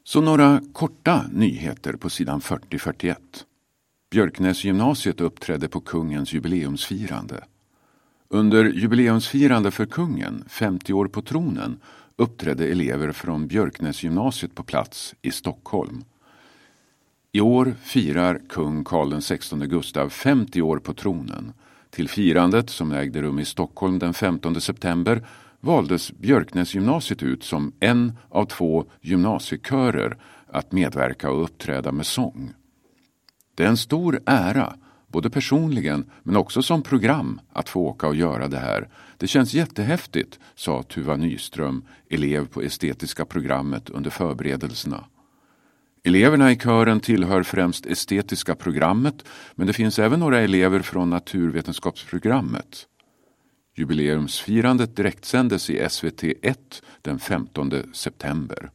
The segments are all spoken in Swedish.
Så några korta nyheter på sidan 40-41. Björknäsgymnasiet uppträdde på kungens jubileumsfirande. Under jubileumsfirande för kungen, 50 år på tronen, uppträdde elever från Björknäsgymnasiet på plats i Stockholm. I år firar kung Karl XVI Gustav 50 år på tronen. Till firandet, som ägde rum i Stockholm den 15 september, valdes Björknäsgymnasiet ut som en av 2 gymnasiekörer att medverka och uppträda med sång. Det är en stor ära, både personligen men också som program, att få åka och göra det här. Det känns jättehäftigt, sa Tuva Nyström, elev på estetiska programmet under förberedelserna. Eleverna i kören tillhör främst estetiska programmet, men det finns även några elever från naturvetenskapsprogrammet. Jubileumsfirandet direktsändes i SVT1 den 15 september.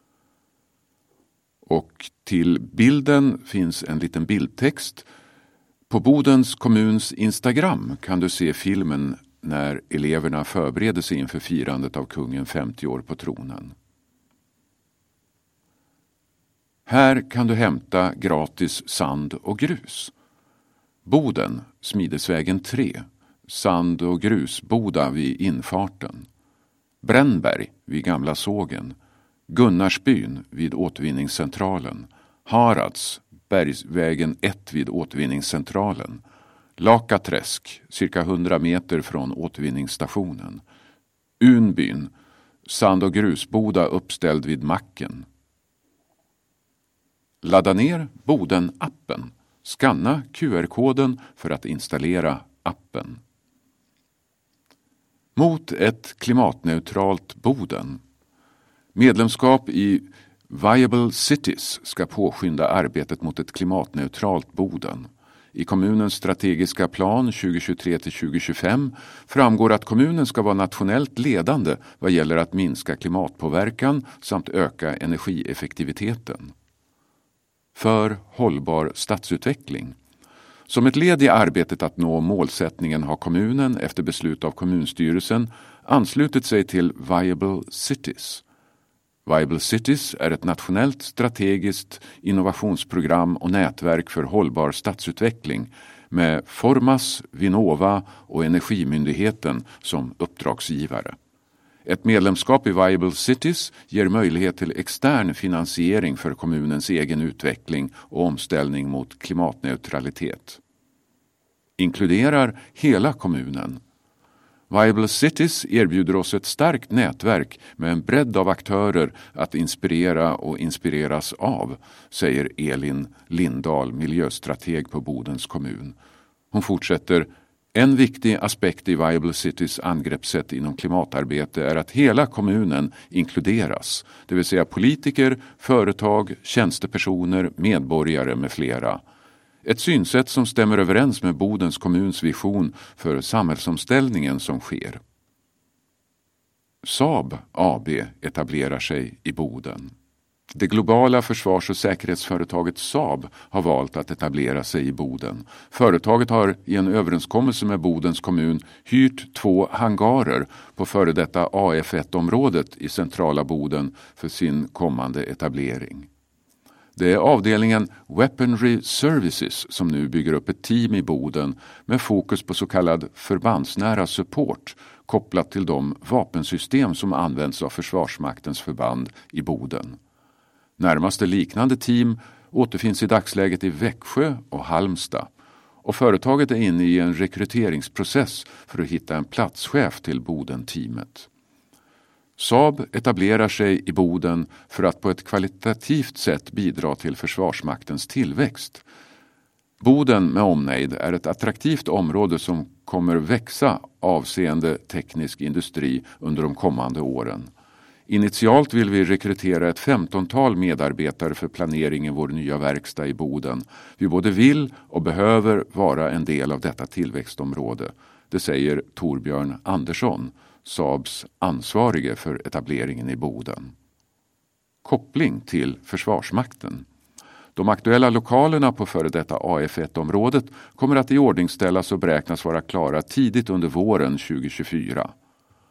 Och till bilden finns en liten bildtext. På Bodens kommuns Instagram kan du se filmen när eleverna förbereder sig inför firandet av kungen 50 år på tronen. Här kan du hämta gratis sand och grus. Boden, Smidesvägen 3, sand- och grusboda vid infarten. Brännberg vid Gamla sågen. Gunnarsbyn vid återvinningscentralen. Harads, Bergsvägen 1 vid återvinningscentralen. Lakaträsk, cirka 100 meter från återvinningsstationen. Unbyn, sand- och grusboda uppställd vid macken. Ladda ner Boden-appen. Skanna QR-koden för att installera appen. Mot ett klimatneutralt Boden. Medlemskap i Viable Cities ska påskynda arbetet mot ett klimatneutralt Boden. I kommunens strategiska plan 2023-2025 framgår att kommunen ska vara nationellt ledande vad gäller att minska klimatpåverkan samt öka energieffektiviteten. För hållbar stadsutveckling. Som ett led i arbetet att nå målsättningen har kommunen efter beslut av kommunstyrelsen anslutit sig till Viable Cities. Viable Cities är ett nationellt strategiskt innovationsprogram och nätverk för hållbar stadsutveckling med Formas, Vinnova och Energimyndigheten som uppdragsgivare. Ett medlemskap i Viable Cities ger möjlighet till extern finansiering för kommunens egen utveckling och omställning mot klimatneutralitet. Inkluderar hela kommunen. Viable Cities erbjuder oss ett starkt nätverk med en bredd av aktörer att inspirera och inspireras av, säger Elin Lindahl, miljöstrateg på Bodens kommun. Hon fortsätter: en viktig aspekt i Viable Cities angreppssätt inom klimatarbete är att hela kommunen inkluderas, det vill säga politiker, företag, tjänstepersoner, medborgare med flera. Ett synsätt som stämmer överens med Bodens kommuns vision för samhällsomställningen som sker. Saab AB etablerar sig i Boden. Det globala försvars- och säkerhetsföretaget Saab har valt att etablera sig i Boden. Företaget har i en överenskommelse med Bodens kommun hyrt 2 hangarer på före detta AF1-området i centrala Boden för sin kommande etablering. Det är avdelningen Weaponry Services som nu bygger upp ett team i Boden med fokus på så kallad förbandsnära support kopplat till de vapensystem som används av Försvarsmaktens förband i Boden. Närmaste liknande team återfinns i dagsläget i Växjö och Halmstad och företaget är inne i en rekryteringsprocess för att hitta en platschef till Boden-teamet. Saab etablerar sig i Boden för att på ett kvalitativt sätt bidra till Försvarsmaktens tillväxt. Boden med omnejd är ett attraktivt område som kommer växa avseende teknisk industri under de kommande åren. Initialt vill vi rekrytera ett 15-tal medarbetare för planering i vår nya verkstad i Boden. Vi både vill och behöver vara en del av detta tillväxtområde. Det säger Torbjörn Andersson, Saabs ansvarige för etableringen i Boden. Koppling till Försvarsmakten. De aktuella lokalerna på före detta AF1-området kommer att iordningställas och beräknas vara klara tidigt under våren 2024.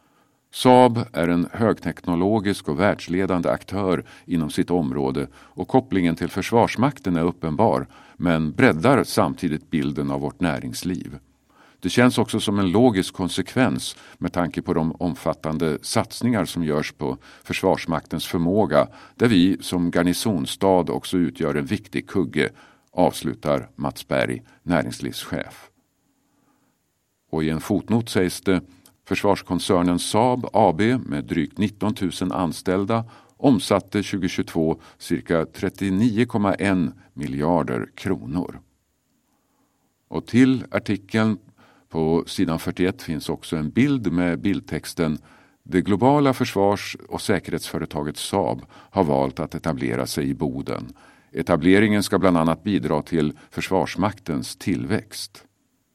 Saab är en högteknologisk och världsledande aktör inom sitt område och kopplingen till Försvarsmakten är uppenbar, men breddar samtidigt bilden av vårt näringsliv. Det känns också som en logisk konsekvens med tanke på de omfattande satsningar som görs på Försvarsmaktens förmåga, där vi som garnisonstad också utgör en viktig kugge, avslutar Mats Berg, näringslivschef. Och i en fotnot sägs det: Försvarskoncernen Saab AB med drygt 19 000 anställda omsatte 2022 cirka 39,1 miljarder kronor. Och till artikeln på sidan 41 finns också en bild med bildtexten: Det globala försvars- och säkerhetsföretaget Saab har valt att etablera sig i Boden. Etableringen ska bland annat bidra till Försvarsmaktens tillväxt.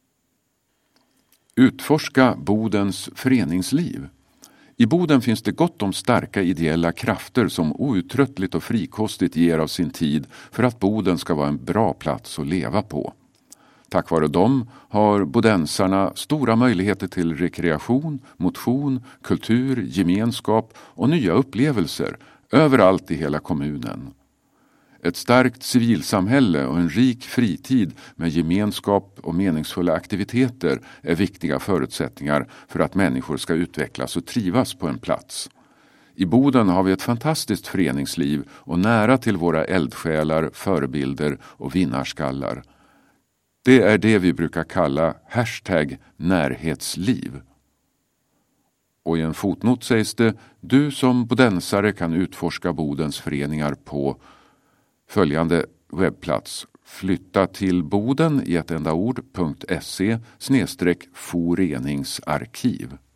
Utforska Bodens föreningsliv. I Boden finns det gott om starka ideella krafter som outtröttligt och frikostigt ger av sin tid för att Boden ska vara en bra plats att leva på. Tack vare dem har bodensarna stora möjligheter till rekreation, motion, kultur, gemenskap och nya upplevelser överallt i hela kommunen. Ett starkt civilsamhälle och en rik fritid med gemenskap och meningsfulla aktiviteter är viktiga förutsättningar för att människor ska utvecklas och trivas på en plats. I Boden har vi ett fantastiskt föreningsliv och nära till våra eldsjälar, förebilder och vinnarskallar. Det är det vi brukar kalla #närhetsliv. Och i en fotnot sägs det: Du som bodensare kan utforska Bodens föreningar på följande webbplats: flyttatillboden i ett enda ord.se/foreningsarkiv.